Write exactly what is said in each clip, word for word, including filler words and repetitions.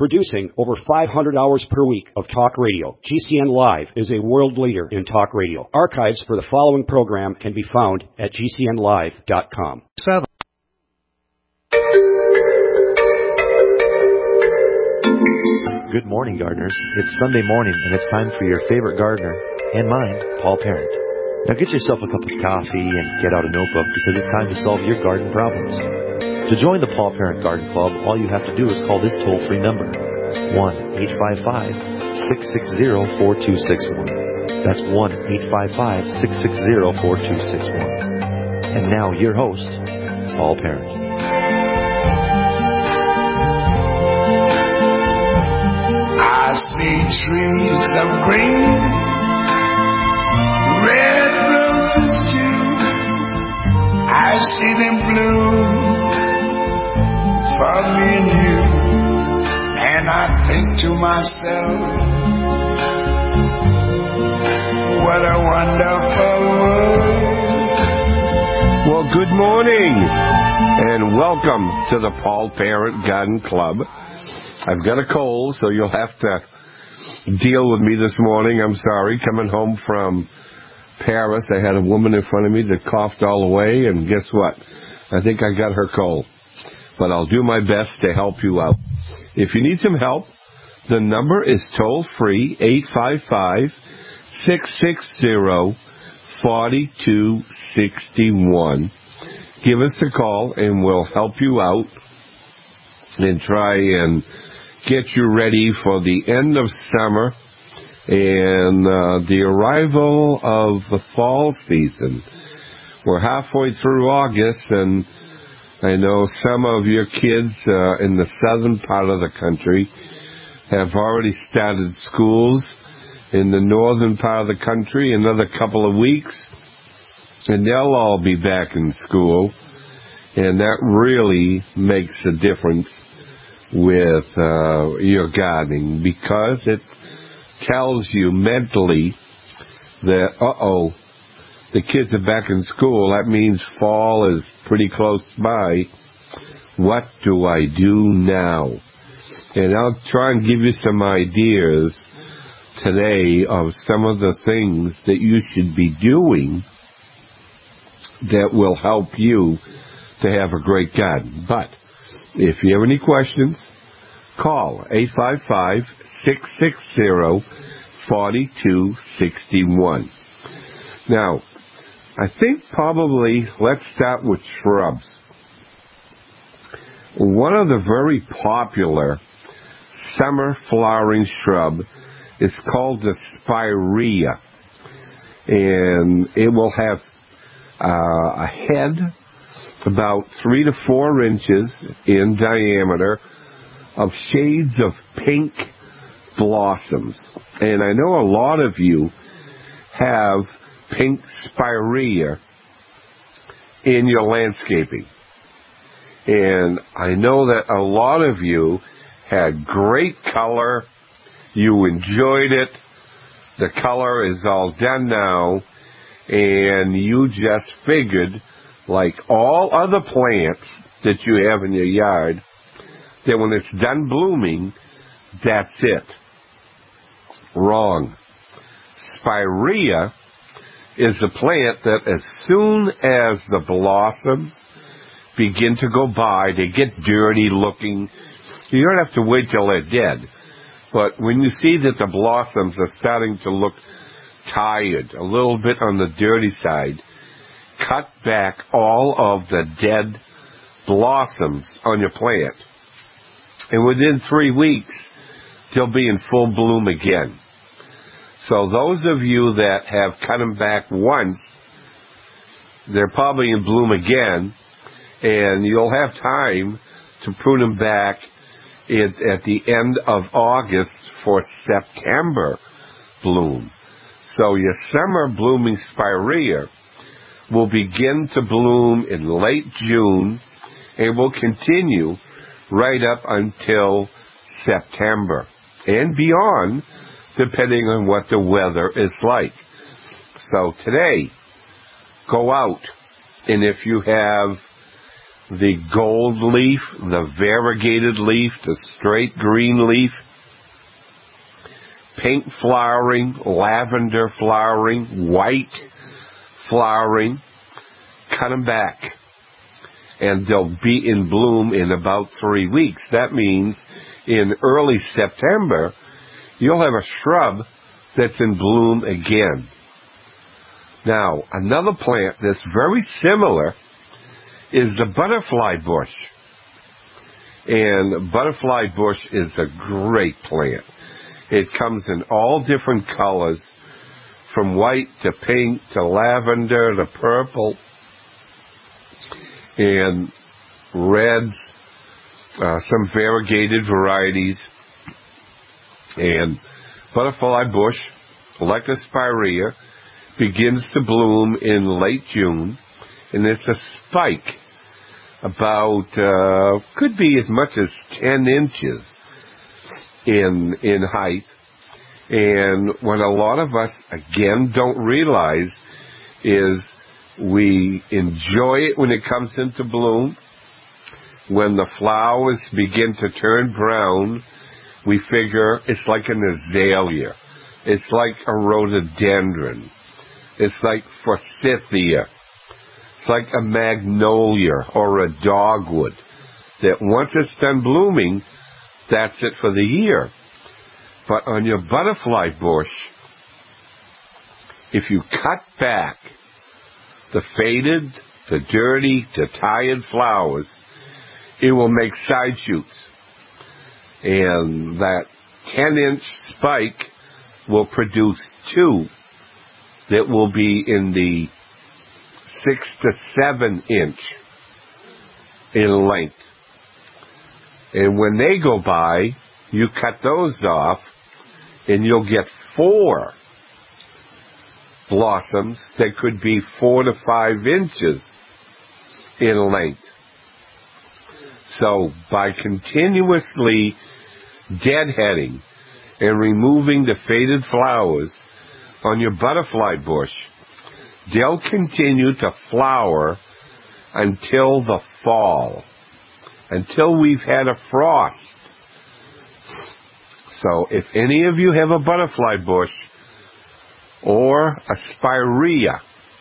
Producing over five hundred hours per week of talk radio, G C N Live is a world leader in talk radio. Archives for the following program can be found at G C N live dot com. Seven. Good morning, gardeners. It's Sunday morning, and it's time for your favorite gardener, and mine, Paul Parent. Now get yourself a cup of coffee and get out a notebook, because it's time to solve your garden problems. To join the Paul Parent Garden Club, all you have to do is call this toll-free number, one eight five five, six six zero, four two six one. That's one eight five five, six six zero, four two six one. And now, your host, Paul Parent. I see trees of green, red roses too. I see them bloom for me and you. And I think to myself, what a wonderful world. Well, good morning, and welcome to the Paul Parent Garden Club. I've got a cold, so you'll have to deal with me this morning. I'm sorry. Coming home from Paris, I had a woman in front of me that coughed all the way, and guess what? I think I got her cold. But I'll do my best to help you out. If you need some help, the number is toll-free, eight five five, six six zero, four two six one. Give us a call, and we'll help you out and try and get you ready for the end of summer and uh, the arrival of the fall season. We're halfway through August, and I know some of your kids uh, in the southern part of the country have already started schools. In the northern part of the country, another couple of weeks, and they'll all be back in school. And that really makes a difference with uh, your gardening, because it tells you mentally that, uh-oh, the kids are back in school. That means fall is pretty close by. What do I do now? And I'll try and give you some ideas today of some of the things that you should be doing that will help you to have a great garden. But if you have any questions, call eight five five, six six zero, four two six one. Now, I think probably let's start with shrubs. One of the very popular summer flowering shrub is called the spirea, and it will have uh, a head about three to four inches in diameter of shades of pink blossoms. And I know a lot of you have pink spirea in your landscaping. And I know that a lot of you had great color. You enjoyed it. The color is all done now. And you just figured, like all other plants that you have in your yard, that when it's done blooming, that's it. Wrong. Spirea is the plant that as soon as the blossoms begin to go by, they get dirty looking. You don't have to wait till they're dead. But when you see that the blossoms are starting to look tired, a little bit on the dirty side, cut back all of the dead blossoms on your plant. And within three weeks, they'll be in full bloom again. So those of you that have cut them back once, they're probably in bloom again, and you'll have time to prune them back at, at the end of August for September bloom. So your summer blooming spirea will begin to bloom in late June and will continue right up until September and beyond, depending on what the weather is like. So today, go out, and if you have the gold leaf, the variegated leaf, the straight green leaf, pink flowering, lavender flowering, white flowering. Cut them back, and they'll be in bloom in about three weeks. That means in early September, you'll have a shrub that's in bloom again. Now, another plant that's very similar is the butterfly bush. And butterfly bush is a great plant. It comes in all different colors, from white to pink to lavender to purple and reds, uh, some variegated varieties. And butterfly bush, like a spirea, begins to bloom in late June, and it's a spike about, uh, could be as much as ten inches in in height. And what a lot of us, again, don't realize is we enjoy it when it comes into bloom. When the flowers begin to turn brown, we figure it's like an azalea. It's like a rhododendron. It's like forsythia. It's like a magnolia or a dogwood. That once it's done blooming, that's it for the year. But on your butterfly bush, if you cut back the faded, the dirty, the tired flowers, it will make side shoots. And that ten-inch spike will produce two that will be in the six to seven inch in length. And when they go by, you cut those off, and you'll get four blossoms that could be four to five inches in length. So by continuously deadheading and removing the faded flowers on your butterfly bush, they'll continue to flower until the fall, until we've had a frost. So if any of you have a butterfly bush or a spirea,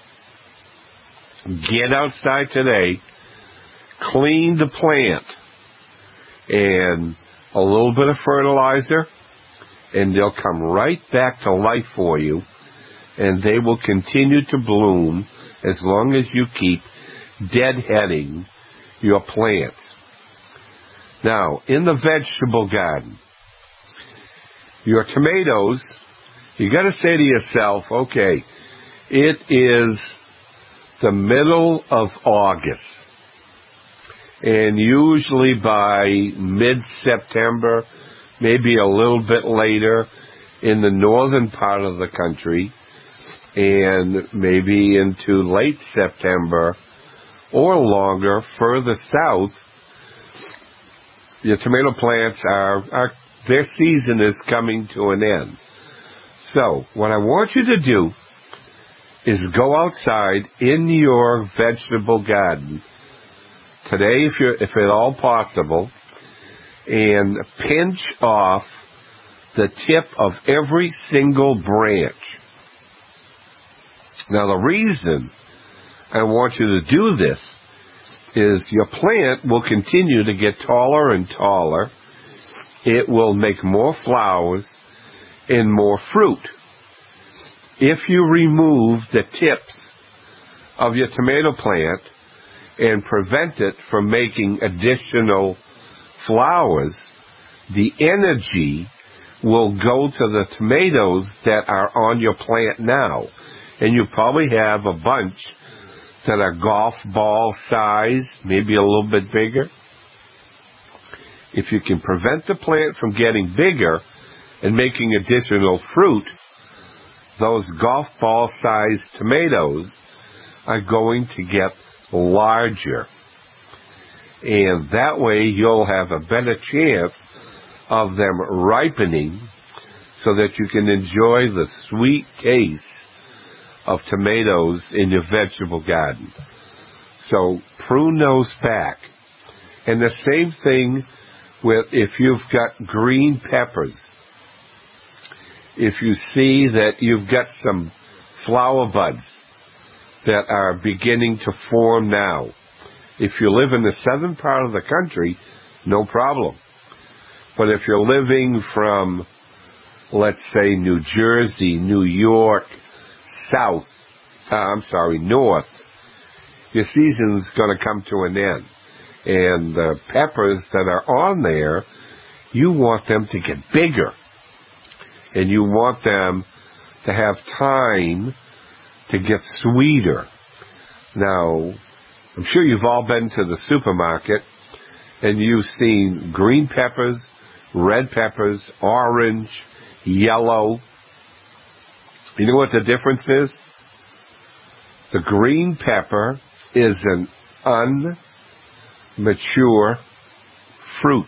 get outside today, clean the plant, and a little bit of fertilizer, and they'll come right back to life for you, and they will continue to bloom as long as you keep deadheading your plants. Now, in the vegetable garden, your tomatoes, you got to say to yourself, okay, it is the middle of August, and usually by mid-September, maybe a little bit later in the northern part of the country, and maybe into late September or longer further south, your tomato plants are, are their season is coming to an end. So what I want you to do is go outside in your vegetable garden today, if you're, if at all possible, and pinch off the tip of every single branch. Now, the reason I want you to do this is your plant will continue to get taller and taller. It will make more flowers and more fruit. If you remove the tips of your tomato plant and prevent it from making additional flowers, the energy will go to the tomatoes that are on your plant now. And you probably have a bunch that are golf ball size, maybe a little bit bigger. If you can prevent the plant from getting bigger and making additional fruit, those golf ball sized tomatoes are going to get larger. And that way you'll have a better chance of them ripening so that you can enjoy the sweet taste of tomatoes in your vegetable garden. So prune those back. And the same thing with if you've got green peppers. If you see that you've got some flower buds that are beginning to form now, if you live in the southern part of the country, no problem. But if you're living from, let's say, New Jersey, New York, south, uh, I'm sorry, north, your season's going to come to an end. And the peppers that are on there, you want them to get bigger. And you want them to have time to get sweeter. Now, I'm sure you've all been to the supermarket and you've seen green peppers, red peppers, orange, yellow. You know what the difference is? The green pepper is an unmature fruit.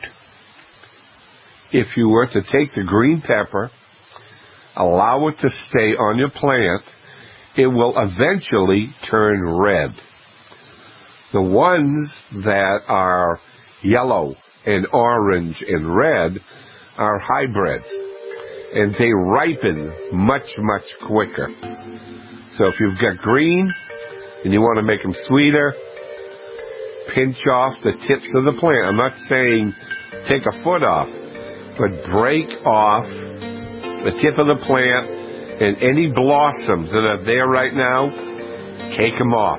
If you were to take the green pepper, allow it to stay on your plant, it will eventually turn red. The ones that are yellow and orange and red are hybrids, and they ripen much, much quicker. So if you've got green and you want to make them sweeter, pinch off the tips of the plant. I'm not saying take a foot off, but break off the tip of the plant, and any blossoms that are there right now, take them off.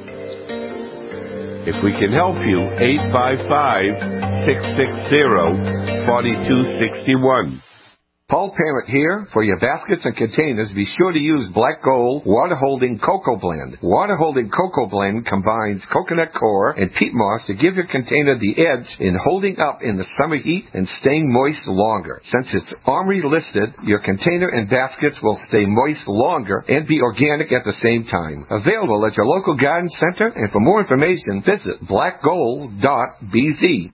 If we can help you, eight five five, six six zero, four two six one. Paul Parent here. For your baskets and containers, be sure to use Black Gold Water-Holding Cocoa Blend. Water-Holding Cocoa Blend combines coconut coir and peat moss to give your container the edge in holding up in the summer heat and staying moist longer. Since it's OMRI listed, your container and baskets will stay moist longer and be organic at the same time. Available at your local garden center, and for more information, visit black gold dot b z.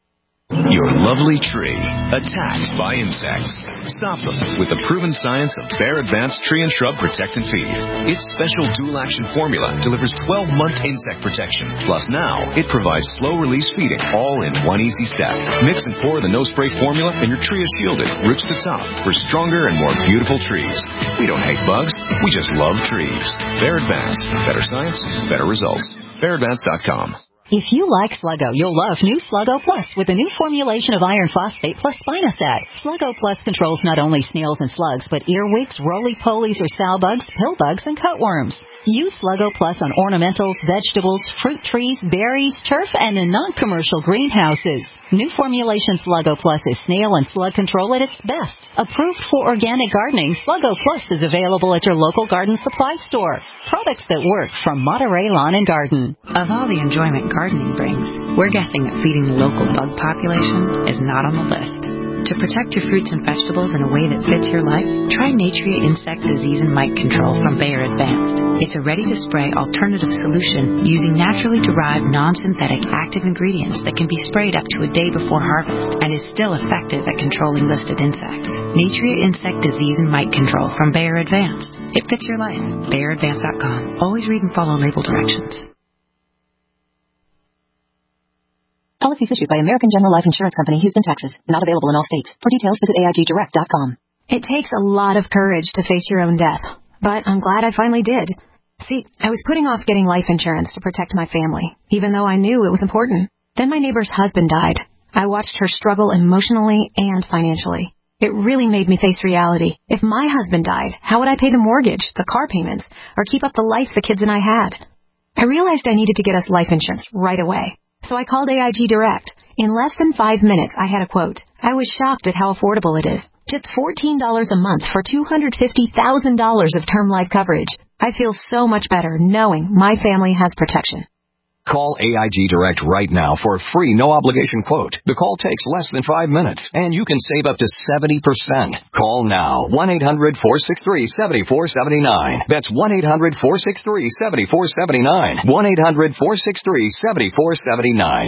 Your lovely tree attacked by insects. Stop them with the proven science of Bayer Advanced Tree and Shrub Protect and Feed. Its special dual-action formula delivers twelve-month insect protection. Plus now, it provides slow-release feeding, all in one easy step. Mix and pour the no-spray formula, and your tree is shielded, roots to top, for stronger and more beautiful trees. We don't hate bugs, we just love trees. Bayer Advanced. Better science, better results. Bayer Advanced dot com. If you like Sluggo, you'll love new Sluggo Plus with a new formulation of iron phosphate plus spinosad. Sluggo Plus controls not only snails and slugs, but earwigs, roly-polies or sow bugs, pill bugs, and cutworms. Use Sluggo Plus on ornamentals, vegetables, fruit trees, berries, turf, and in non-commercial greenhouses. New formulation Sluggo Plus is snail and slug control at its best. Approved for organic gardening, Sluggo Plus is available at your local garden supply store. Products that work from Monterey Lawn and Garden. Of all the enjoyment gardening brings, we're guessing that feeding the local bug population is not on the list. To protect your fruits and vegetables in a way that fits your life, try Natria Insect Disease and Mite Control from Bayer Advanced. It's a ready-to-spray alternative solution using naturally derived non-synthetic active ingredients that can be sprayed up to a day before harvest and is still effective at controlling listed insects. Natria Insect Disease and Mite Control from Bayer Advanced. It fits your life. Bayer Advanced dot com. Always read and follow label directions. Policies issued by American General Life Insurance Company, Houston, Texas. Not available in all states. For details, visit A I G direct dot com. It takes a lot of courage to face your own death, but I'm glad I finally did. See, I was putting off getting life insurance to protect my family, even though I knew it was important. Then my neighbor's husband died. I watched her struggle emotionally and financially. It really made me face reality. If my husband died, how would I pay the mortgage, the car payments, or keep up the life the kids and I had? I realized I needed to get us life insurance right away. So I called A I G Direct. In less than five minutes, I had a quote. I was shocked at how affordable it is. Just fourteen dollars a month for two hundred fifty thousand dollars of term life coverage. I feel so much better knowing my family has protection. Call A I G Direct right now for a free no-obligation quote. The call takes less than five minutes, and you can save up to seventy percent. Call now, one eight hundred, four six three, seven four seven nine. That's one eight hundred, four six three, seven four seven nine. one eight hundred, four six three, seven four seven nine.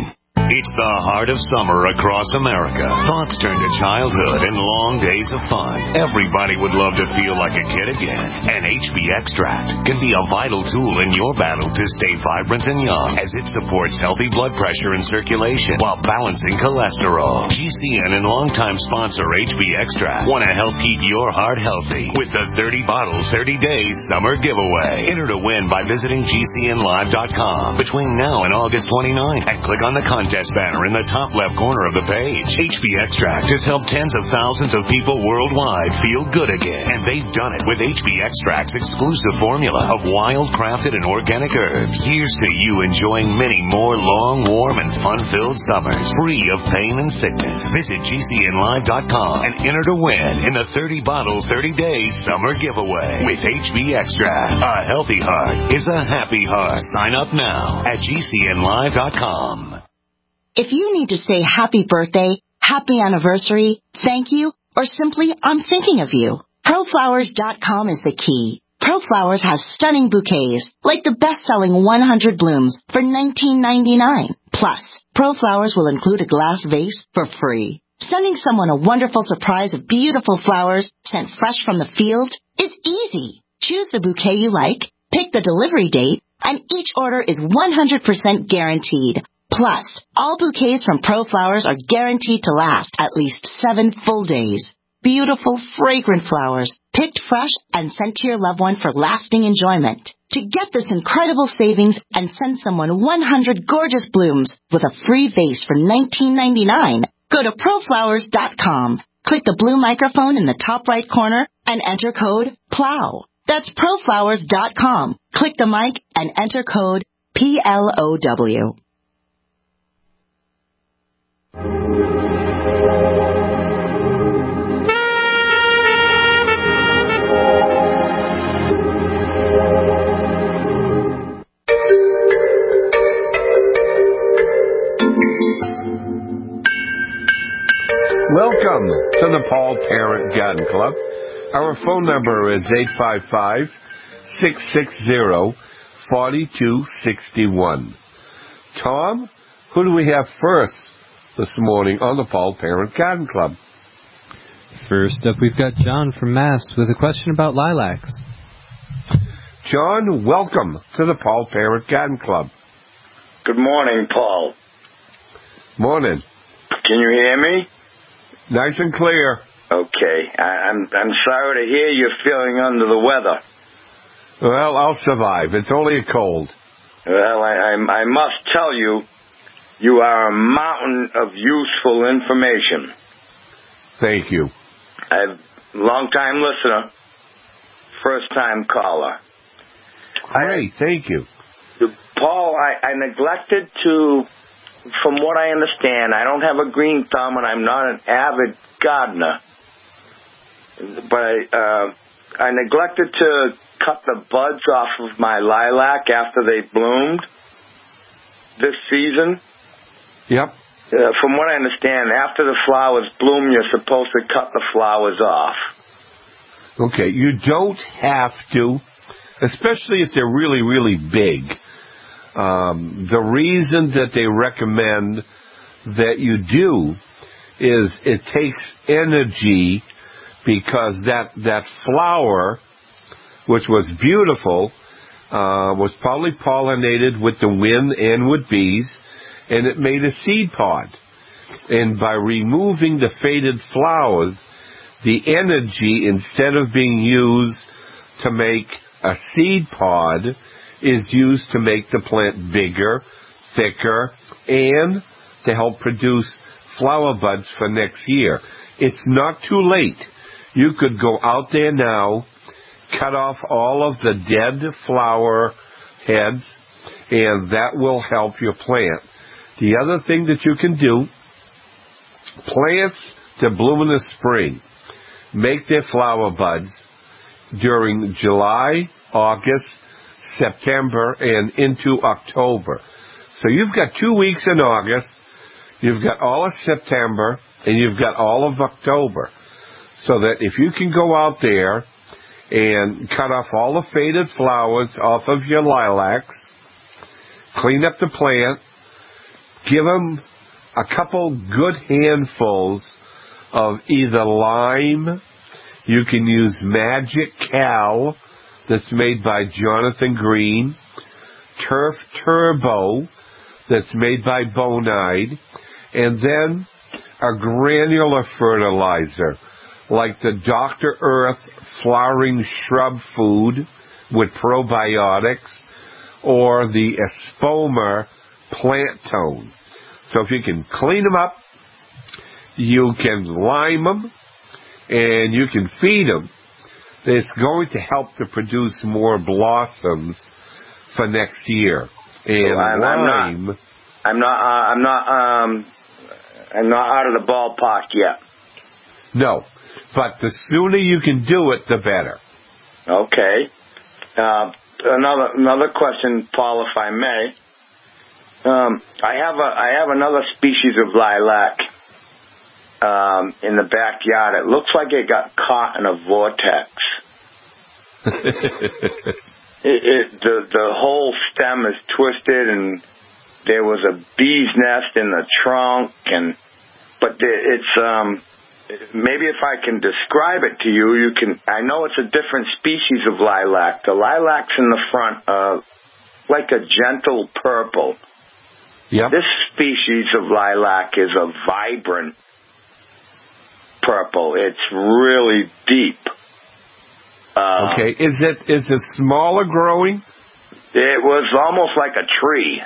It's the heart of summer across America. Thoughts turn to childhood and long days of fun. Everybody would love to feel like a kid again. And H B Extract can be a vital tool in your battle to stay vibrant and young, as it supports healthy blood pressure and circulation while balancing cholesterol. G C N and longtime sponsor H B Extract want to help keep your heart healthy with the thirty bottles, thirty days summer giveaway. Enter to win by visiting G C N live dot com between now and August twenty-ninth and click on the contest banner in the top left corner of the page. H B Extract has helped tens of thousands of people worldwide feel good again, and they've done it with H B Extract's exclusive formula of wild, crafted, and organic herbs. Here's to you enjoying many more long, warm, and fun-filled summers, free of pain and sickness. Visit G C N live dot com and enter to win in the thirty bottle, thirty days summer giveaway with H B Extract. A healthy heart is a happy heart. Sign up now at G C N live dot com. If you need to say happy birthday, happy anniversary, thank you, or simply I'm thinking of you, Pro Flowers dot com is the key. ProFlowers has stunning bouquets, like the best-selling one hundred blooms for nineteen ninety-nine. Plus, ProFlowers will include a glass vase for free. Sending someone a wonderful surprise of beautiful flowers sent fresh from the field is easy. Choose the bouquet you like, pick the delivery date, and each order is one hundred percent guaranteed. Plus, all bouquets from ProFlowers are guaranteed to last at least seven full days. Beautiful, fragrant flowers, picked fresh and sent to your loved one for lasting enjoyment. To get this incredible savings and send someone one hundred gorgeous blooms with a free vase for nineteen ninety-nine, go to Pro Flowers dot com. Click the blue microphone in the top right corner and enter code PLOW. That's Pro Flowers dot com. Click the mic and enter code P L O W. Welcome to the Paul Parent Garden Club. Our phone number is eight five five, six six zero, four two six one. Tom, who do we have first this morning on the Paul Parent Garden Club? First up, we've got John from Mass with a question about lilacs. John, welcome to the Paul Parent Garden Club. Good morning, Paul. Morning. Can you hear me? Nice and clear. Okay. I, I'm I'm sorry to hear you're feeling under the weather. Well, I'll survive. It's only a cold. Well, I, I, I must tell you, you are a mountain of useful information. Thank you. I've long-time listener, first-time caller. Great, thank you. Paul, I, I neglected to... From what I understand, I don't have a green thumb and I'm not an avid gardener. But I, uh, I neglected to cut the buds off of my lilac after they bloomed this season. Yep. Uh, from what I understand, after the flowers bloom, you're supposed to cut the flowers off. Okay, you don't have to, especially if they're really, really big. Um, the reason that they recommend that you do is it takes energy, because that that flower, which was beautiful, uh, was probably pollinated with the wind and with bees, and it made a seed pod. And by removing the faded flowers, the energy, instead of being used to make a seed pod, is used to make the plant bigger, thicker, and to help produce flower buds for next year. It's not too late. You could go out there now, cut off all of the dead flower heads, and that will help your plant. The other thing that you can do, plants that bloom in the spring make their flower buds during July, August, September, and into October. So you've got two weeks in August, you've got all of September, and you've got all of October. So that if you can go out there and cut off all the faded flowers off of your lilacs, clean up the plant, give them a couple good handfuls of either lime. You can use Magic Cal, that's made by Jonathan Green. Turf Turbo, that's made by Bonide. And then a granular fertilizer, like the Doctor Earth Flowering Shrub Food with probiotics, or the Espoma Plant Tone. So if you can clean them up, you can lime them, and you can feed them, it's going to help to produce more blossoms for next year. And well, I'm, lime, I'm not, I'm not, uh, I'm not, um, I'm not out of the ballpark yet. No, but the sooner you can do it, the better. Okay. Uh, another another question, Paul, if I may. Um, I have a I have another species of lilac um, in the backyard. It looks like it got caught in a vortex. it, it the the whole stem is twisted, and there was a bee's nest in the trunk, and but it's um. Maybe if I can describe it to you, you can. I know it's a different species of lilac. The lilacs in the front are like a gentle purple. Yep. This species of lilac is a vibrant purple. It's really deep. Uh, okay. Is it is it smaller growing? It was almost like a tree.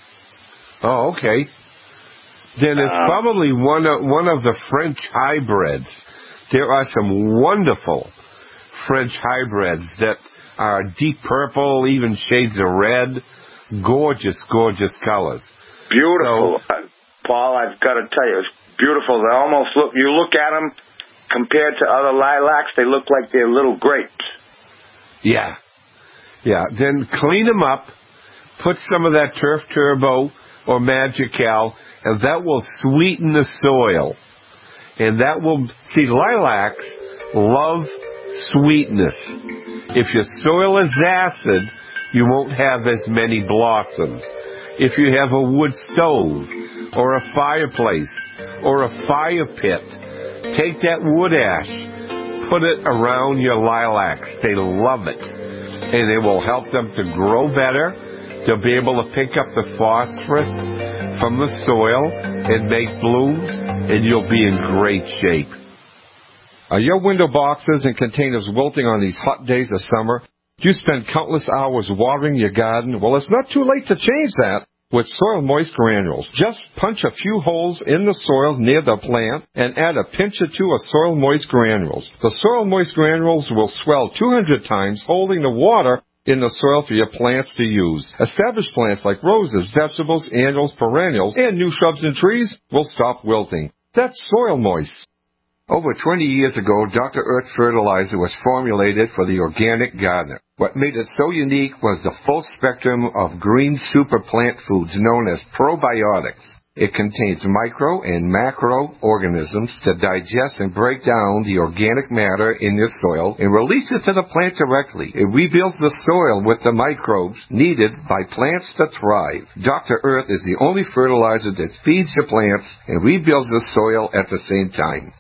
Oh, okay. Then it's um, probably one of, one of the French hybrids. There are some wonderful French hybrids that are deep purple, even shades of red. Gorgeous, gorgeous colors. Beautiful. So, uh, Paul, I've got to tell you, it's beautiful. They almost look, you look at them, compared to other lilacs, they look like they're little grapes. Yeah. Yeah. Then clean them up, put some of that Turf Turbo or Magic Cal, and that will sweeten the soil. And that will, see, lilacs love sweetness. If your soil is acid, you won't have as many blossoms. If you have a wood stove, or a fireplace, or a fire pit, take that wood ash, put it around your lilacs. They love it. And it will help them to grow better. They'll be able to pick up the phosphorus from the soil and make blooms, and you'll be in great shape. Are your window boxes and containers wilting on these hot days of summer? Do you spend countless hours watering your garden? Well, it's not too late to change that with Soil Moist Granules. Just punch a few holes in the soil near the plant and add a pinch or two of Soil Moist Granules. The Soil Moist Granules will swell two hundred times, holding the water in the soil for your plants to use. Established plants like roses, vegetables, annuals, perennials, and new shrubs and trees will stop wilting. That's Soil Moist. Over twenty years ago, Doctor Earth fertilizer was formulated for the organic gardener. What made it so unique was the full spectrum of green super plant foods known as probiotics. It contains micro and macro organisms to digest and break down the organic matter in your soil and release it to the plant directly. It rebuilds the soil with the microbes needed by plants to thrive. Doctor Earth is the only fertilizer that feeds your plants and rebuilds the soil at the same time.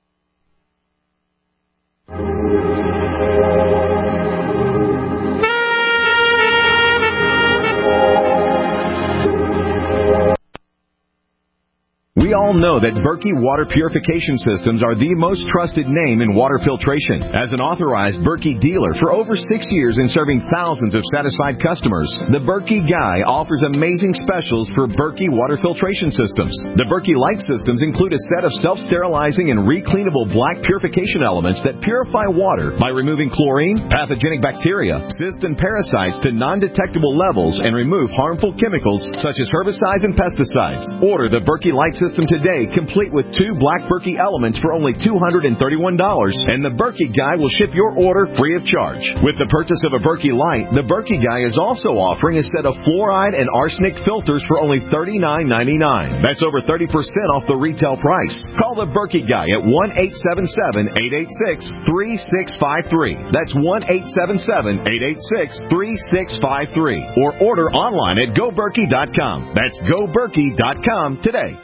We all know that Berkey Water Purification Systems are the most trusted name in water filtration. As an authorized Berkey dealer for over six years and serving thousands of satisfied customers, the Berkey Guy offers amazing specials for Berkey Water Filtration Systems. The Berkey Light Systems include a set of self-sterilizing and recleanable black purification elements that purify water by removing chlorine, pathogenic bacteria, cysts, and parasites to non-detectable levels and remove harmful chemicals such as herbicides and pesticides. Order the Berkey Light System today, complete with two black Berkey elements for only two hundred thirty-one dollars, and the Berkey Guy will ship your order free of charge. With the purchase of a Berkey Light, the Berkey Guy is also offering a set of fluoride and arsenic filters for only thirty-nine ninety-nine. That's over thirty percent off the retail price. Call the Berkey Guy at one eight seven seven, eight eight six, three six five three. That's one eight seven seven, eight eight six, three six five three. Or order online at go berkey dot com. That's go berkey dot com today.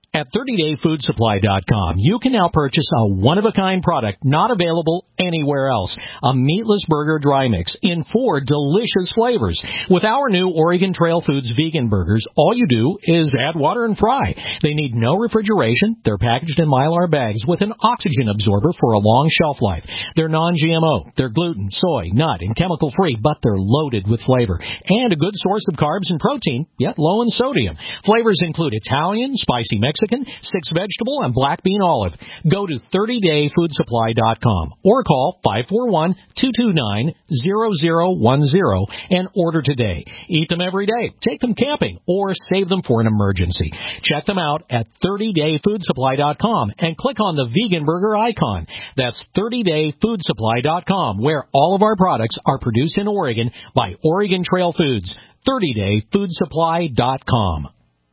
At thirty day food supply dot com, you can now purchase a one-of-a-kind product not available anywhere else. A meatless burger dry mix in four delicious flavors. With our new Oregon Trail Foods vegan burgers, all you do is add water and fry. They need no refrigeration. They're packaged in Mylar bags with an oxygen absorber for a long shelf life. They're non G M O. They're gluten, soy, nut, and chemical-free, but they're loaded with flavor. And a good source of carbs and protein, yet low in sodium. Flavors include Italian, spicy Mexican, six vegetable, and black bean olive. Go to thirty day food supply dot com or call five four one, two two nine, zero zero one zero and order today. Eat them every day, take them camping, or save them for an emergency. Check them out at thirty day food supply dot com and click on the vegan burger icon. That's thirty day food supply dot com, where all of our products are produced in Oregon by Oregon Trail Foods. thirty day food supply dot com.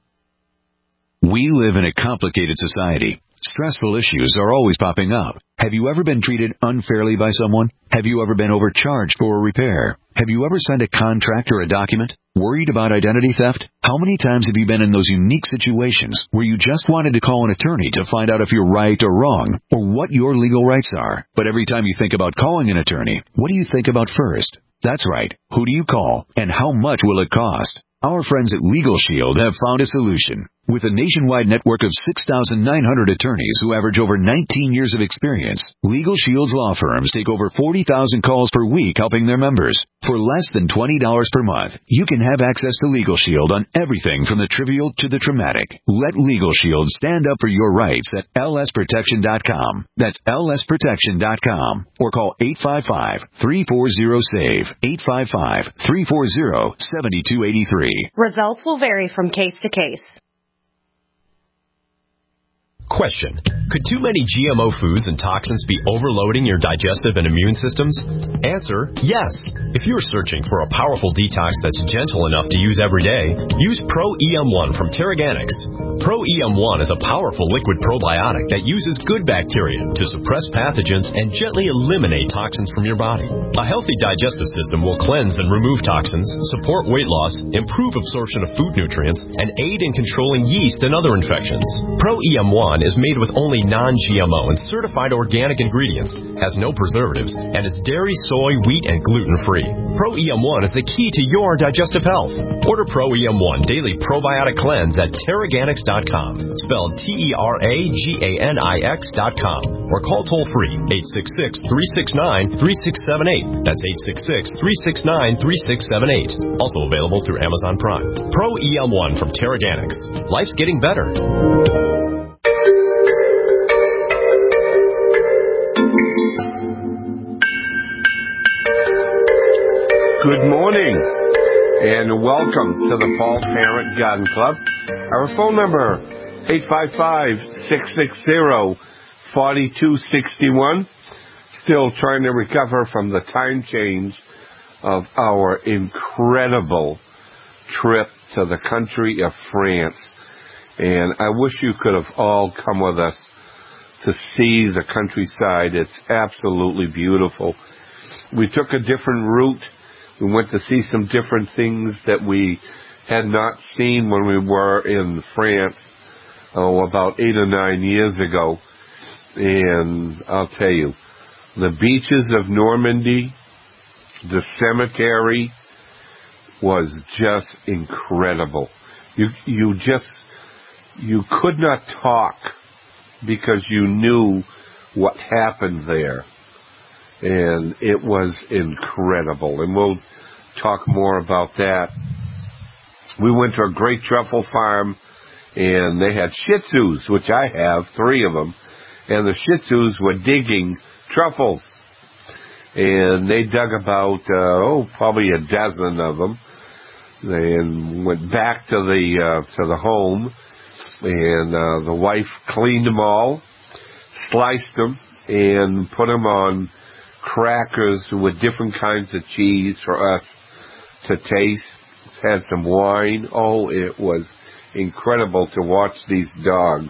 We live in a complicated society. Stressful issues are always popping up. Have you ever been treated unfairly by someone? Have you ever been overcharged for a repair? Have you ever signed a contract or a document? Worried about identity theft? How many times have you been in those unique situations where you just wanted to call an attorney to find out if you're right or wrong, or what your legal rights are? But every time you think about calling an attorney, what do you think about first? That's right. Who do you call, and how much will it cost? Our friends at Legal Shield have found a solution. With a nationwide network of six thousand nine hundred attorneys who average over nineteen years of experience, Legal Shield's law firms take over forty thousand calls per week helping their members. For less than twenty dollars per month, you can have access to Legal Shield on everything from the trivial to the traumatic. Let Legal Shield stand up for your rights at L S protection dot com. That's L S protection dot com. Or call eight five five, three four zero, SAVE, eight five five, three four zero, seven two eight three. Results will vary from case to case. Question. Could too many G M O foods and toxins be overloading your digestive and immune systems? Answer, yes. If you're searching for a powerful detox that's gentle enough to use every day, use Pro E M one from Terraganics. Pro E M one is a powerful liquid probiotic that uses good bacteria to suppress pathogens and gently eliminate toxins from your body. A healthy digestive system will cleanse and remove toxins, support weight loss, improve absorption of food nutrients, and aid in controlling yeast and other infections. Pro E M one is made with only non G M O and certified organic ingredients, has no preservatives, and is dairy, soy, wheat, and gluten-free. Pro E M one is the key to your digestive health. Order Pro E M one Daily Probiotic Cleanse at Terraganics dot com, spelled T E R A G A N I X dot com, or call toll-free eight six six, three six nine, three six seven eight. That's eight six six, three six nine, three six seven eight. Also available through Amazon Prime. Pro E M one from Terraganics. Life's getting better. Good morning, and welcome to the Paul Parent Garden Club. Our phone number, eight five five, six six zero, four two six one. Still trying to recover from the time change of our incredible trip to the country of France. And I wish you could have all come with us to see the countryside. It's absolutely beautiful. We took a different route. We went to see some different things that we had not seen when we were in France, oh, about eight or nine years ago. And I'll tell you, the beaches of Normandy, the cemetery was just incredible. You, you just, you could not talk because you knew what happened there. And it was incredible. And we'll talk more about that. We went to a great truffle farm, and they had Shih Tzus, which I have, three of them. And the Shih Tzus were digging truffles. And they dug about, uh, oh, probably a dozen of them. And went back to the, uh, to the home. And uh, the wife cleaned them all, sliced them, and put them on crackers with different kinds of cheese for us to taste. Had some wine. Oh, it was incredible to watch these dogs.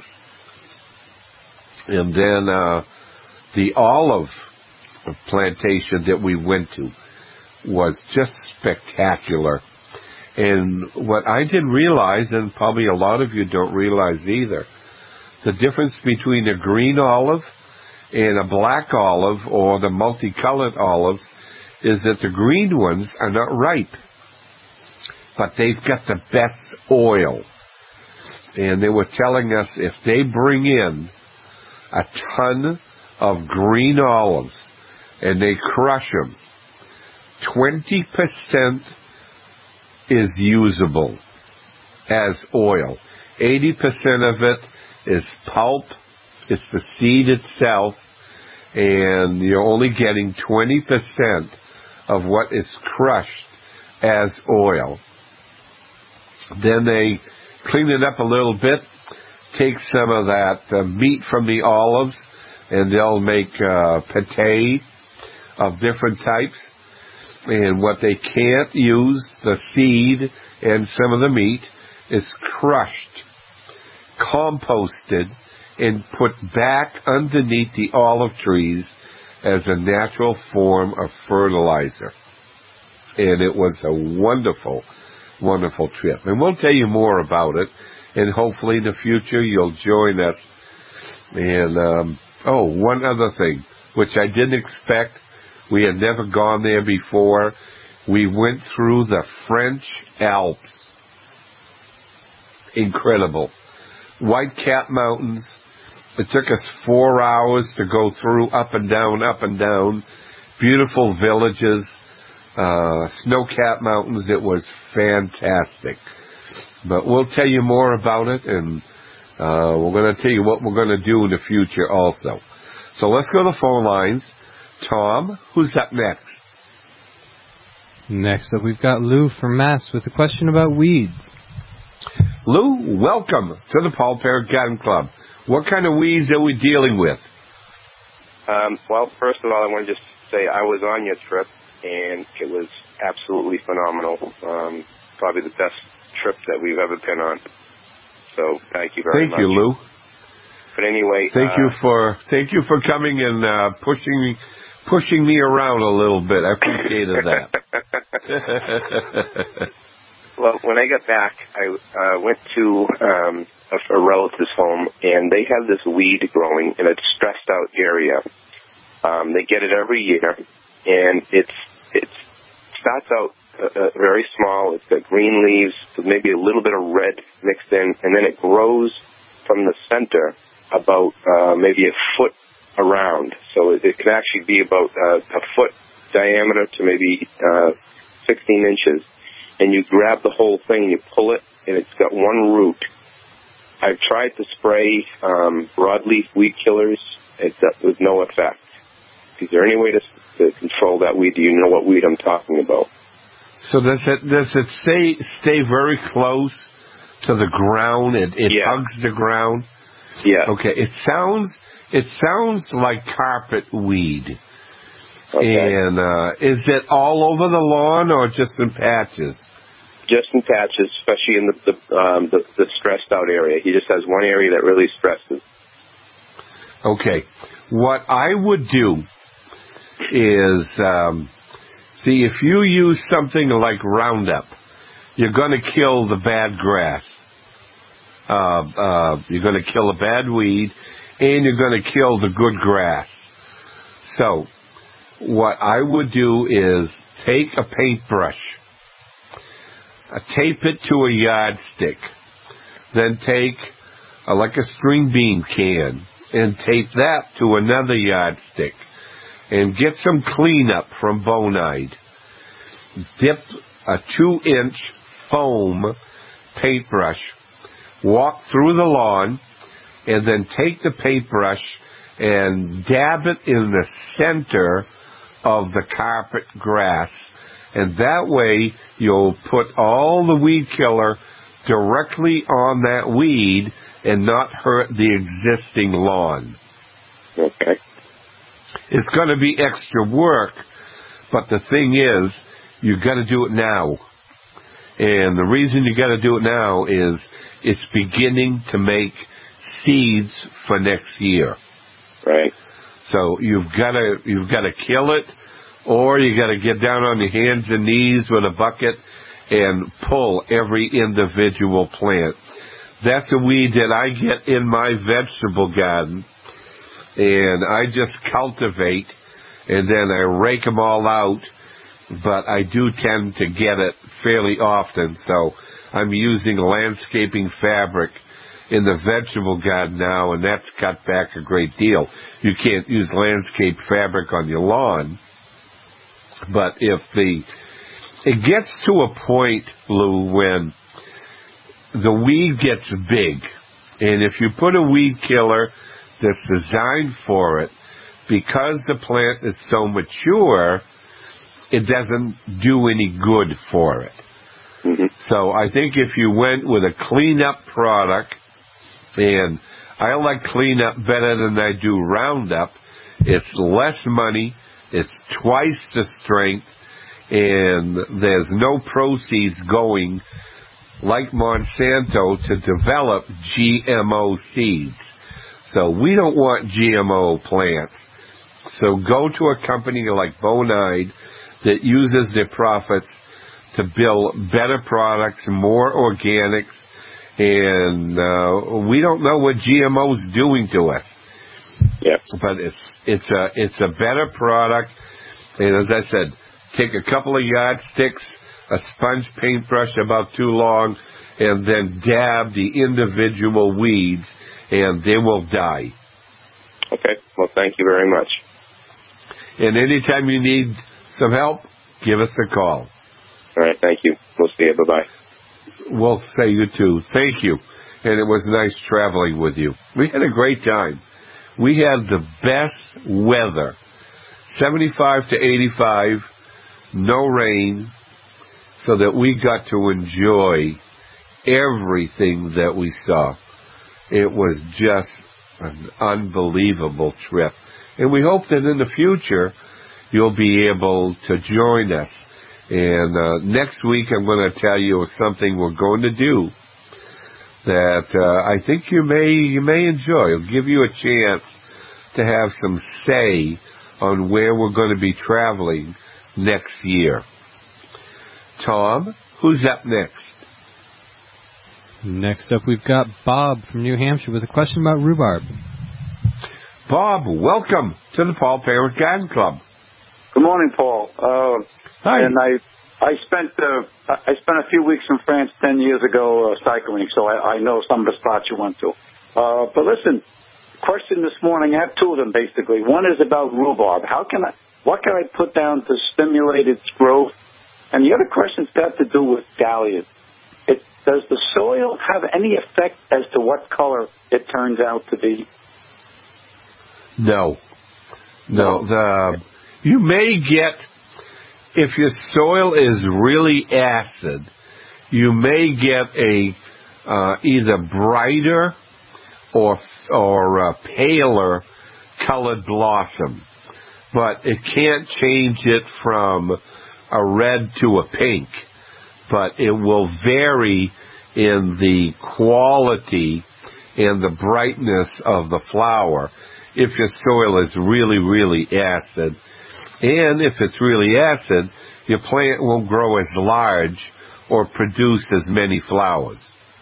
And then uh, the olive plantation that we went to was just spectacular. And what I didn't realize, and probably a lot of you don't realize either, the difference between a green olive and a black olive or the multicolored olives is that the green ones are not ripe, but they've got the best oil. And they were telling us if they bring in a ton of green olives and they crush them, twenty percent is usable as oil. eighty percent of it is pulp, it's the seed itself, and you're only getting twenty percent of what is crushed as oil. Then they clean it up a little bit, take some of that uh, meat from the olives, and they'll make uh, pate of different types. And what they can't use, the seed and some of the meat, is crushed, composted, and put back underneath the olive trees as a natural form of fertilizer. And it was a wonderful, wonderful trip. And we'll tell you more about it, and hopefully in the future you'll join us. And, um, oh, one other thing, which I didn't expect. We had never gone there before. We went through the French Alps. Incredible. White Cap Mountains. It took us four hours to go through, up and down, up and down. Beautiful villages, uh, snow-capped mountains. It was fantastic. But we'll tell you more about it, and uh, we're going to tell you what we're going to do in the future also. So let's go to the phone lines. Tom, who's up next? Next up, we've got Lou from Mass with a question about weeds. Lou, welcome to the Paul Parrott Garden Club. What kind of weeds are we dealing with? Um, well, first of all, I want to just say I was on your trip, and it was absolutely phenomenal. Um, probably the best trip that we've ever been on. So thank you very thank much. Thank you, Lou. But anyway, thank uh, you for thank you for coming and uh, pushing me pushing me around a little bit. I appreciated that. Well, when I got back, I uh, went to um, a, a relative's home, and they have this weed growing in a stressed out area. Um, they get it every year, and it's it starts out uh, uh, very small. It's got green leaves with maybe a little bit of red mixed in, and then it grows from the center about uh, maybe a foot around. So it, it can actually be about uh, a foot diameter to maybe uh, sixteen inches. And you grab the whole thing, you pull it, and it's got one root. I've tried to spray um, broadleaf weed killers. It's uh, with no effect. Is there any way to, to control that weed? Do you know what weed I'm talking about? So does it does it stay stay very close to the ground? It it yeah. hugs the ground. Yeah. Okay. It sounds it sounds like carpet weed. Okay. And uh, is it all over the lawn or just in patches? Just in patches, especially in the the, um, the the stressed out area. He just has one area that really stresses. Okay. What I would do is, um, see, if you use something like Roundup, you're going to kill the bad grass. Uh, uh, you're going to kill a bad weed, and you're going to kill the good grass. So what I would do is take a paintbrush, uh, tape it to a yardstick, then take uh, like a string bean can and tape that to another yardstick, and get some cleanup from Bonide. Dip a two-inch foam paintbrush, walk through the lawn, and then take the paintbrush and dab it in the center of the carpet grass. And that way you'll put all the weed killer directly on that weed and not hurt the existing lawn. Okay. It's going to be extra work, but the thing is, you've got to do it now. And the reason you got to do it now is it's beginning to make seeds for next year. Right. So you've got to you've got to kill it, or you got to get down on your hands and knees with a bucket and pull every individual plant. That's a weed that I get in my vegetable garden, and I just cultivate, and then I rake them all out, but I do tend to get it fairly often, so I'm using landscaping fabric in the vegetable garden now, and that's cut back a great deal. You can't use landscape fabric on your lawn, but if the, it gets to a point, Lou, when the weed gets big, and if you put a weed killer that's designed for it, because the plant is so mature, it doesn't do any good for it. Mm-hmm. So I think if you went with a cleanup product, and I like cleanup better than I do Roundup, it's less money, it's twice the strength, and there's no proceeds going like Monsanto to develop G M O seeds. So we don't want G M O plants. So go to a company like Bonide that uses their profits to build better products, more organics, and uh, we don't know what G M O is doing to us. Yeah. But it's it's a it's a better product, and as I said, take a couple of yardsticks, a sponge paintbrush about too long, and then dab the individual weeds, and they will die. Okay. Well, thank you very much. And anytime you need some help, give us a call. All right. Thank you. We'll see you. Bye-bye. We'll say you too. Thank you. And it was nice traveling with you. We had a great time. We had the best weather. seventy-five to eighty-five, no rain, so that we got to enjoy everything that we saw. It was just an unbelievable trip. And we hope that in the future you'll be able to join us. And uh, next week I'm going to tell you something we're going to do that uh, I think you may you may enjoy. It'll give you a chance to have some say on where we're going to be traveling next year. Tom, who's up next? Next up, we've got Bob from New Hampshire with a question about rhubarb. Bob, welcome to the Paul Parent Garden Club. Good morning, Paul. Uh, Hi. And I I spent uh, I spent a few weeks in France ten years ago uh, cycling, so I, I know some of the spots you went to. Uh, but listen, question this morning. I have two of them basically. One is about rhubarb. How can I? What can I put down to stimulate its growth? And the other question's got to do with dahlias. It, does the soil have any effect as to what color it turns out to be? No. No. The, you may get, if your soil is really acid, you may get a uh, either brighter or or uh, paler colored blossom. But it can't change it from a red to a pink. But it will vary in the quality and the brightness of the flower if your soil is really, really acid. And if it's really acid, your plant won't grow as large or produce as many flowers.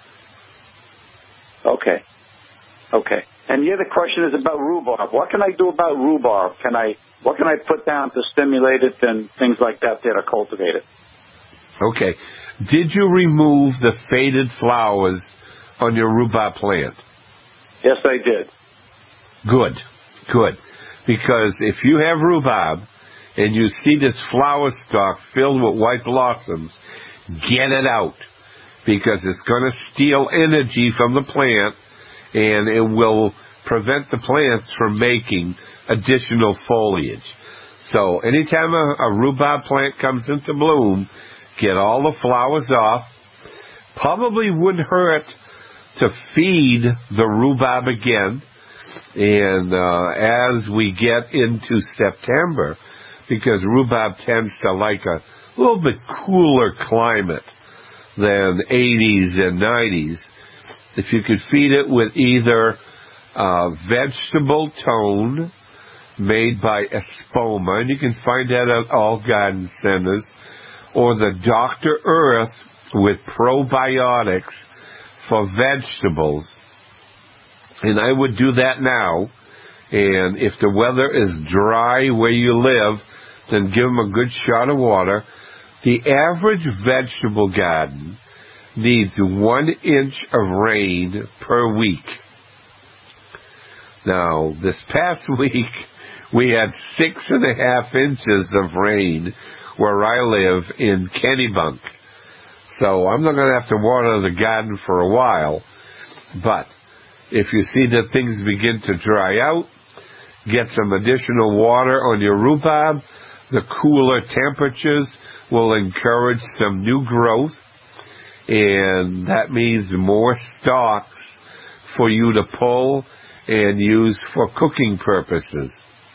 Okay. Okay. And the other question is about rhubarb. What can I do about rhubarb? Can I, what can I put down to stimulate it and things like that that are cultivated? Okay. Did you remove the faded flowers on your rhubarb plant? Yes, I did. Good. Good. Because if you have rhubarb and you see this flower stalk filled with white blossoms, get it out. Because it's going to steal energy from the plant, and it will prevent the plants from making additional foliage. So anytime a, a rhubarb plant comes into bloom, get all the flowers off. Probably wouldn't hurt to feed the rhubarb again. And uh, as we get into September, because rhubarb tends to like a little bit cooler climate than eighties and nineties, if you could feed it with either uh, vegetable tone made by Espoma, and you can find that at all garden centers, or the Doctor Earth with probiotics for vegetables. And I would do that now. And if the weather is dry where you live, then give them a good shot of water. The average vegetable garden needs one inch of rain per week. Now, this past week, we had six and a half inches of rain where I live in Kennebunk. So I'm not going to have to water the garden for a while. But if you see that things begin to dry out, get some additional water on your rhubarb. The cooler temperatures will encourage some new growth, and that means more stalks for you to pull and use for cooking purposes.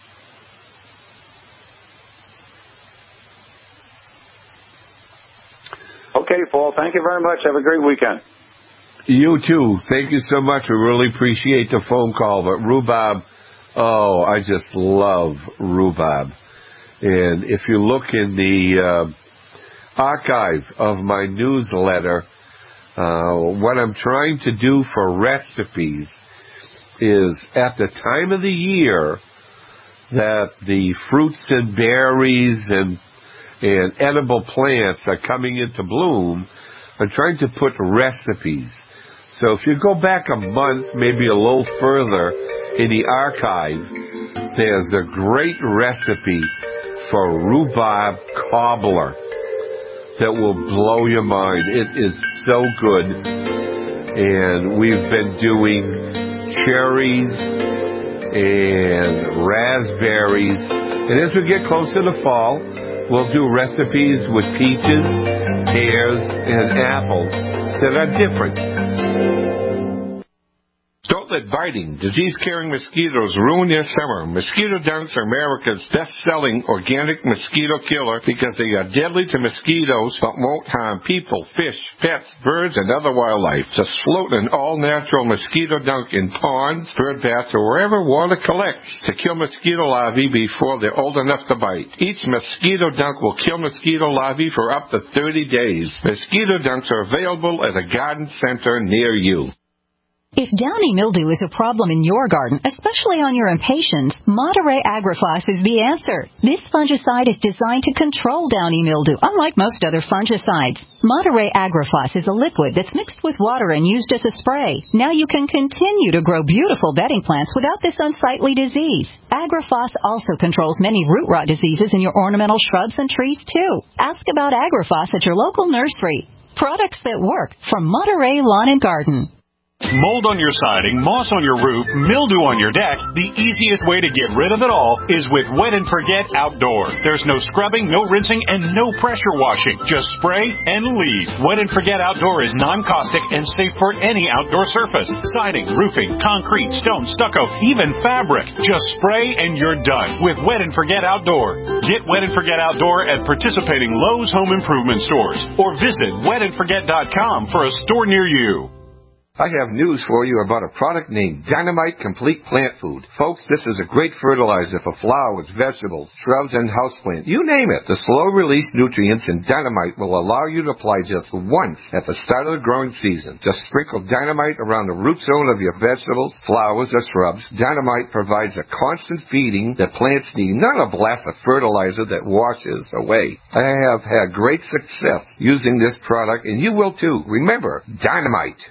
Okay, Paul, thank you very much. Have a great weekend. You too. Thank you so much. We really appreciate the phone call. But rhubarb, oh, I just love rhubarb. And if you look in the uh, archive of my newsletter, uh, what I'm trying to do for recipes is at the time of the year that the fruits and berries and and edible plants are coming into bloom, I'm trying to put recipes. So if you go back a month, maybe a little further in the archive, there's a great recipe for rhubarb cobbler that will blow your mind. It is so good. And we've been doing cherries and raspberries. And as we get closer to fall, we'll do recipes with peaches, pears, and apples that are different. Don't let biting, disease-carrying mosquitoes ruin your summer. Mosquito Dunks are America's best-selling organic mosquito killer because they are deadly to mosquitoes but won't harm people, fish, pets, birds, and other wildlife. Just float an all-natural mosquito dunk in ponds, bird baths, or wherever water collects to kill mosquito larvae before they're old enough to bite. Each mosquito dunk will kill mosquito larvae for up to thirty days. Mosquito dunks are available at a garden center near you. If downy mildew is a problem in your garden, especially on your impatiens, Monterey Agrifos is the answer. This fungicide is designed to control downy mildew, unlike most other fungicides. Monterey Agrifos is a liquid that's mixed with water and used as a spray. Now you can continue to grow beautiful bedding plants without this unsightly disease. Agrifos also controls many root rot diseases in your ornamental shrubs and trees, too. Ask about Agrifos at your local nursery. Products that work from Monterey Lawn and Garden. Mold on your siding, moss on your roof, mildew on your deck, the easiest way to get rid of it all is with Wet and Forget Outdoor. There's no scrubbing, no rinsing, and no pressure washing. Just spray and leave. Wet and Forget Outdoor is non-caustic and safe for any outdoor surface. Siding, roofing, concrete, stone, stucco, even fabric. Just spray and you're done with Wet and Forget Outdoor. Get Wet and Forget Outdoor at participating Lowe's Home Improvement stores or visit wet and forget dot com for a store near you. I have news for you about a product named Dynamite Complete Plant Food. Folks, this is a great fertilizer for flowers, vegetables, shrubs, and houseplants. You name it. The slow-release nutrients in Dynamite will allow you to apply just once at the start of the growing season. Just sprinkle Dynamite around the root zone of your vegetables, flowers, or shrubs. Dynamite provides a constant feeding that plants need, not a blast of fertilizer that washes away. I have had great success using this product, and you will too. Remember, Dynamite.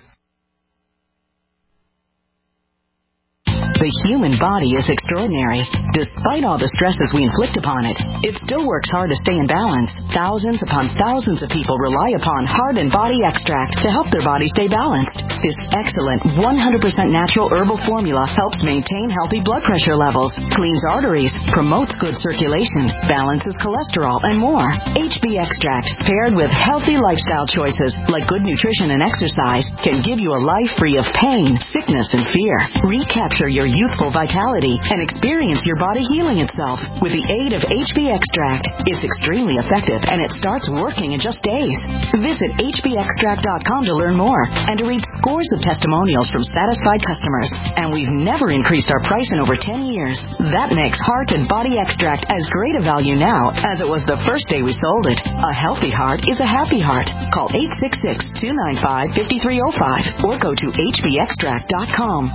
The human body is extraordinary. Despite all the stresses we inflict upon it, it still works hard to stay in balance. Thousands upon thousands of people rely upon Heart and Body Extract to help their body stay balanced. This excellent one hundred percent natural herbal formula helps maintain healthy blood pressure levels, cleans arteries, promotes good circulation, balances cholesterol, and more. H B Extract, paired with healthy lifestyle choices like good nutrition and exercise, can give you a life free of pain, sickness, and fear. Recapture your youthful vitality and experience your body healing itself with the aid of H B Extract. It's extremely effective and it starts working in just days. Visit H B extract dot com to learn more and to read scores of testimonials from satisfied customers. And we've never increased our price in over ten years. That makes Heart and Body Extract as great a value now as it was the first day we sold it. A healthy heart is a happy heart. Call eight six six, two nine five, five three zero five or go to H B extract dot com.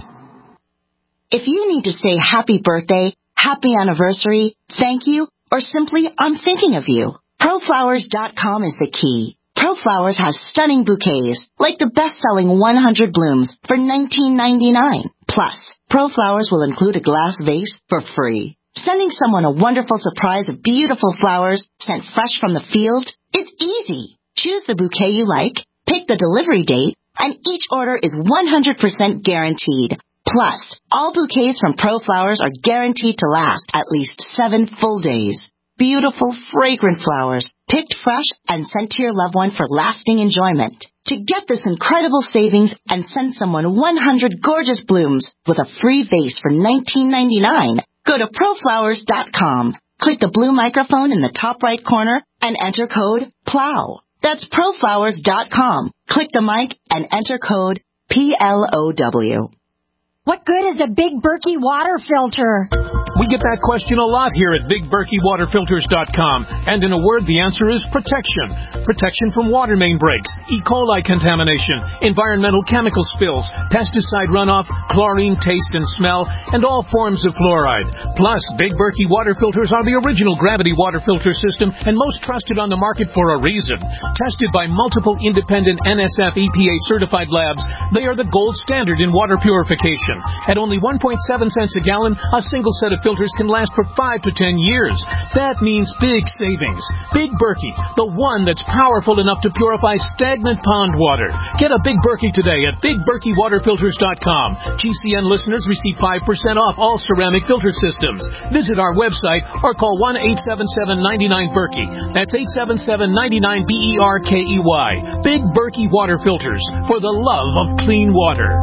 If you need to say happy birthday, happy anniversary, thank you, or simply I'm thinking of you, Pro Flowers dot com is the key. ProFlowers has stunning bouquets, like the best-selling one hundred blooms for nineteen ninety-nine. Plus, ProFlowers will include a glass vase for free. Sending someone a wonderful surprise of beautiful flowers sent fresh from the field is easy. Choose the bouquet you like, pick the delivery date, and each order is one hundred percent guaranteed. Plus, all bouquets from ProFlowers are guaranteed to last at least seven full days. Beautiful, fragrant flowers, picked fresh and sent to your loved one for lasting enjoyment. To get this incredible savings and send someone one hundred gorgeous blooms with a free vase for nineteen ninety-nine, go to Pro Flowers dot com. Click the blue microphone in the top right corner and enter code PLOW. That's Pro Flowers dot com. Click the mic and enter code P L O W. What good is a Big Berkey water filter? We get that question a lot here at Big Berkey Water Filters dot com. And in a word, the answer is protection. Protection from water main breaks, E. coli contamination, environmental chemical spills, pesticide runoff, chlorine taste and smell, and all forms of fluoride. Plus, Big Berkey water filters are the original gravity water filter system and most trusted on the market for a reason. Tested by multiple independent N S F E P A certified labs, they are the gold standard in water purification. At only one point seven cents a gallon, a single set of filters can last for five to ten years. That means big savings. Big Berkey, the one that's powerful enough to purify stagnant pond water. Get a Big Berkey today at Big Berkey Water Filters dot com. G C N listeners receive five percent off all ceramic filter systems. Visit our website or call one eight seven seven, nine nine, Berkey. That's eight seven seven, nine nine, B E R K E Y. Big Berkey Water Filters, for the love of clean water.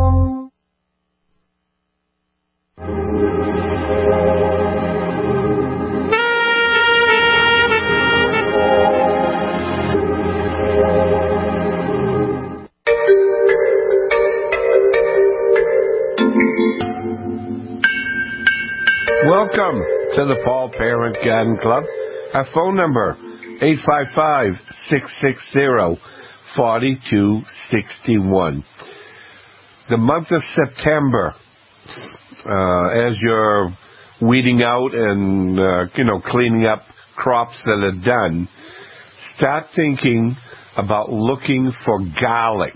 Welcome to the Paul Parent Garden Club. Our phone number, eight five five, six six zero, four two six one. The month of September, uh, as you're weeding out and, uh, you know, cleaning up crops that are done, start thinking about looking for garlic.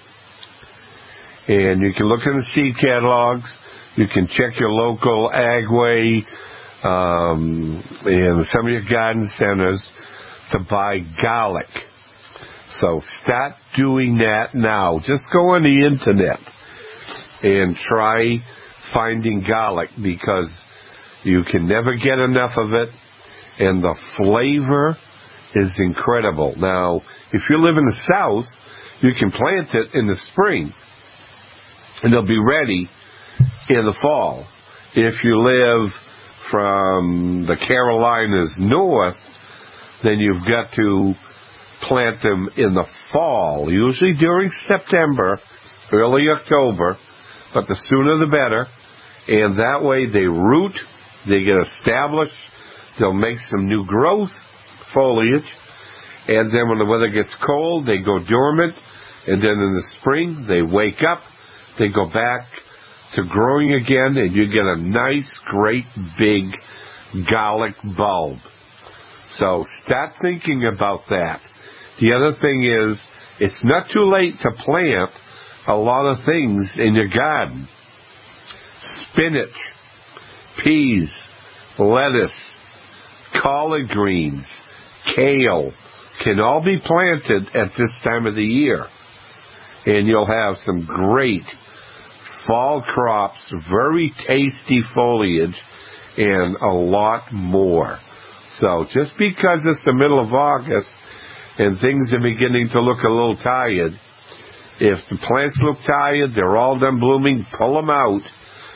And you can look in the seed catalogs. You can check your local Agway um, and some of your garden centers to buy garlic. So start doing that now. Just go on the internet and try finding garlic because you can never get enough of it, and the flavor is incredible. Now, if you live in the South, you can plant it in the spring, and it'll be ready in the fall. If you live from the Carolinas north, then you've got to plant them in the fall, usually during September, early October, but the sooner the better. And that way they root, they get established, they'll make some new growth, foliage, and then when the weather gets cold, they go dormant, and then in the spring, they wake up, they go back to growing again, and you get a nice, great, big garlic bulb. So start thinking about that. The other thing is, it's not too late to plant a lot of things in your garden. Spinach, peas, lettuce, collard greens, kale can all be planted at this time of the year. And you'll have some great fall crops, very tasty foliage, and a lot more. So just because it's the middle of August and things are beginning to look a little tired, if the plants look tired, they're all done blooming, pull them out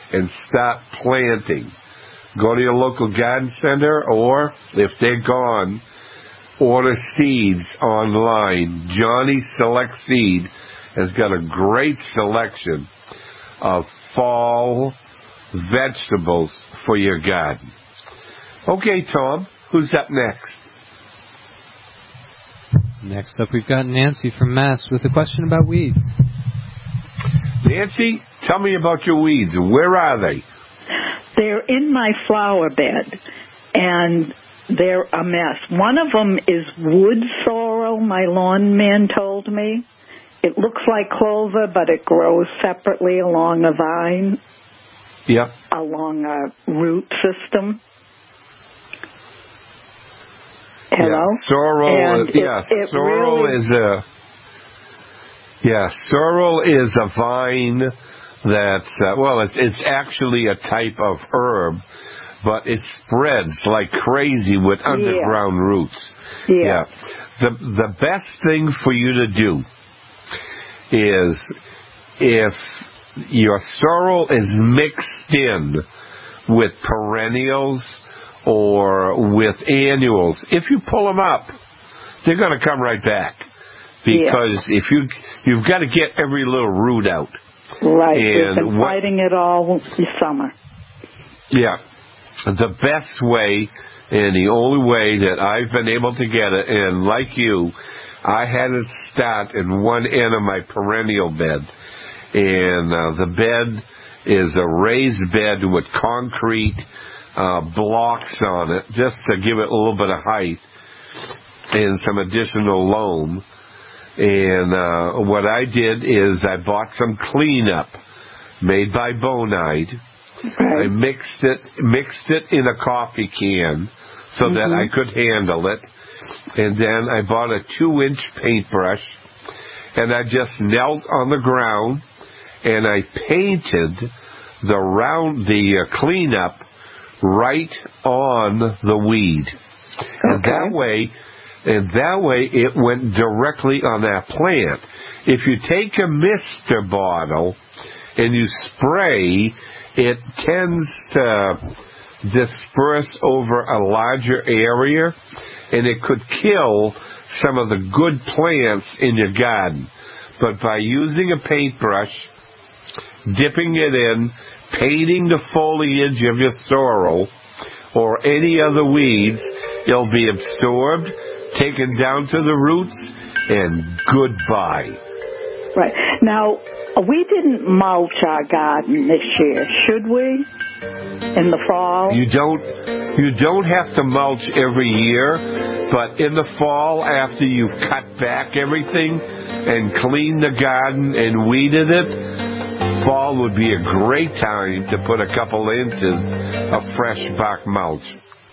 and start planting. Go to your local garden center, or if they're gone, order seeds online. Johnny Select Seed has got a great selection of fall vegetables for your garden. Okay, Tom, who's up next? Next up, we've got Nancy from Mass with a question about weeds. Nancy, tell me about your weeds. Where are they? They're in my flower bed, and they're a mess. One of them is wood sorrel, my lawn man told me. It looks like clover, but it grows separately along a vine. Yep. Along a root system. Hello? Yeah, sorrel, it, yeah, it sorrel really... is a, yeah, sorrel is a vine that's, uh, well, it's, it's actually a type of herb, but it spreads like crazy with underground yeah. roots. Yeah. yeah. The, the best thing for you to do is if your sorrel is mixed in with perennials or with annuals, if you pull them up, they're going to come right back. Because yeah. if you, you've got to get every little root out. Right, and we've been what, fighting it all this summer. Yeah. The best way and the only way that I've been able to get it, and like you, I had it start in one end of my perennial bed. And uh, the bed is a raised bed with concrete uh, blocks on it, just to give it a little bit of height and some additional loam. And uh, what I did is I bought some cleanup made by Bonide. Okay. I mixed it mixed it in a coffee can so mm-hmm. that I could handle it. And then I bought a two-inch paintbrush, and I just knelt on the ground, and I painted the round the uh, cleanup right on the weed. Okay. And that way, and that way it went directly on that plant. If you take a mister bottle and you spray, it tends to disperse over a larger area, and it could kill some of the good plants in your garden. But by using a paintbrush, dipping it in, painting the foliage of your sorrel or any other weeds, it'll be absorbed, taken down to the roots, and goodbye. Right. Now, we didn't mulch our garden this year, should we? In the fall? You don't you don't have to mulch every year, but in the fall, after you've cut back everything and cleaned the garden and weeded it, fall would be a great time to put a couple inches of fresh bark mulch.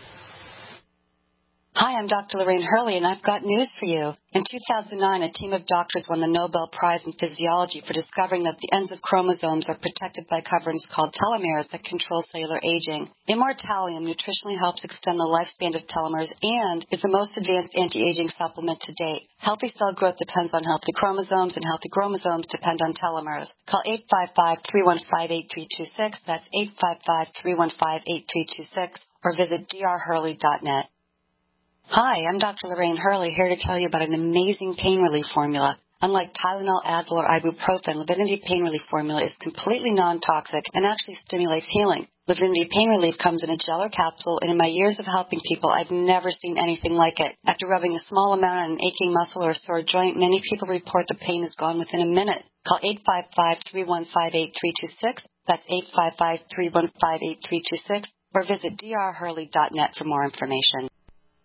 Hi, I'm Doctor Lorraine Hurley, and I've got news for you. In two thousand nine, a team of doctors won the Nobel Prize in Physiology for discovering that the ends of chromosomes are protected by coverings called telomeres that control cellular aging. Immortalium nutritionally helps extend the lifespan of telomeres and is the most advanced anti-aging supplement to date. Healthy cell growth depends on healthy chromosomes, and healthy chromosomes depend on telomeres. Call eight five five, three one five, eight three two six. That's eight five five, three one five, eight three two six, or visit d r hurley dot net. Hi, I'm Doctor Lorraine Hurley, here to tell you about an amazing pain relief formula. Unlike Tylenol, Advil, or ibuprofen, Livinity Pain Relief Formula is completely non-toxic and actually stimulates healing. Livinity Pain Relief comes in a gel or capsule, and in my years of helping people, I've never seen anything like it. After rubbing a small amount on an aching muscle or a sore joint, many people report the pain is gone within a minute. Call eight five five, three one five, eight three two six. That's eight five five, three one five, eight three two six. Or visit d r hurley dot net for more information.